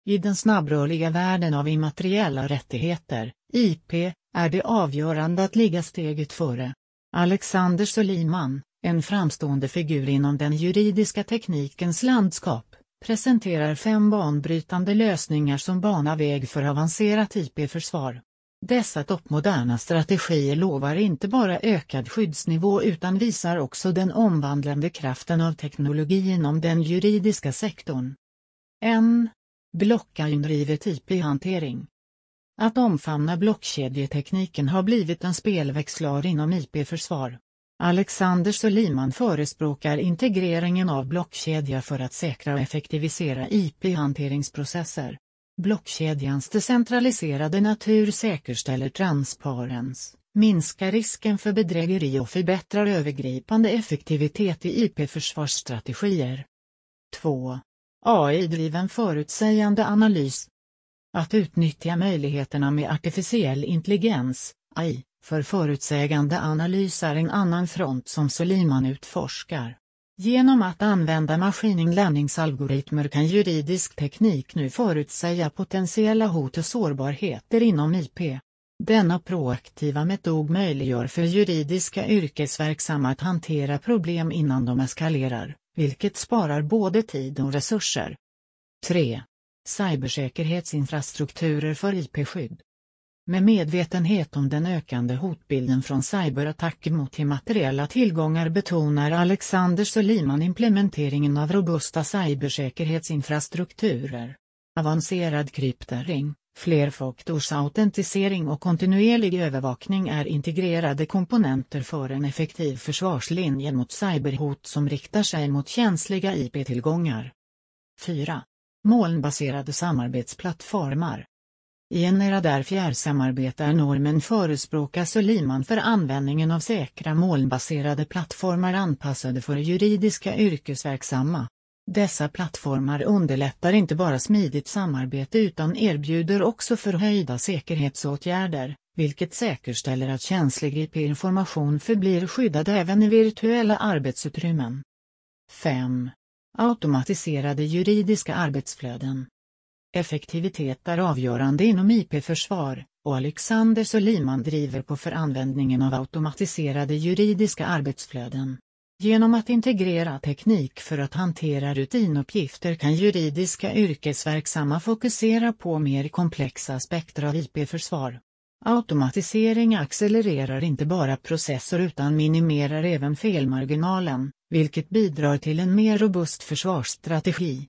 I den snabbrörliga världen av immateriella rättigheter, IP, är det avgörande att ligga steget före. Alexander Soliman, en framstående figur inom den juridiska teknikens landskap, presenterar 5 banbrytande lösningar som banar väg för avancerat IP-försvar. Dessa toppmoderna strategier lovar inte bara ökad skyddsnivå utan visar också den omvandlande kraften av teknologi inom den juridiska sektorn. 1. Blockchain-drivet IP-hantering. Att omfamna blockkedjetekniken har blivit en spelväxlar inom IP-försvar. Alexander Soliman förespråkar integreringen av blockkedja för att säkra och effektivisera IP-hanteringsprocesser. Blockkedjans decentraliserade natur säkerställer transparens, minskar risken för bedrägeri och förbättrar övergripande effektivitet i IP-försvarsstrategier. 2. AI-driven förutsägande analys. Att utnyttja möjligheterna med artificiell intelligens, AI, för förutsägande analys är en annan front som Soliman utforskar. Genom att använda machine learning-algoritmer kan juridisk teknik nu förutsäga potentiella hot och sårbarheter inom IP. Denna proaktiva metod möjliggör för juridiska yrkesverksamma att hantera problem innan de eskalerar, vilket sparar både tid och resurser. 3. Cybersäkerhetsinfrastrukturer för IP-skydd. Med medvetenhet om den ökande hotbilden från cyberattacker mot immateriella tillgångar betonar Alexander Soliman implementeringen av robusta cybersäkerhetsinfrastrukturer. Avancerad kryptering, flerfaktorsautentisering och kontinuerlig övervakning är integrerade komponenter för en effektiv försvarslinje mot cyberhot som riktar sig mot känsliga IP-tillgångar. 4. Molnbaserade samarbetsplattformar. I en era där fjärrsamarbete är normen förespråkar Soliman för användningen av säkra molnbaserade plattformar anpassade för juridiska yrkesverksamma. Dessa plattformar underlättar inte bara smidigt samarbete utan erbjuder också förhöjda säkerhetsåtgärder, vilket säkerställer att känslig IP-information förblir skyddad även i virtuella arbetsutrymmen. 5. Automatiserade juridiska arbetsflöden. Effektivitet är avgörande inom IP-försvar, och Alexander Soliman driver på för användningen av automatiserade juridiska arbetsflöden. Genom att integrera teknik för att hantera rutinuppgifter kan juridiska yrkesverksamma fokusera på mer komplexa aspekter av IP-försvar. Automatisering accelererar inte bara processer utan minimerar även felmarginalen, vilket bidrar till en mer robust försvarsstrategi.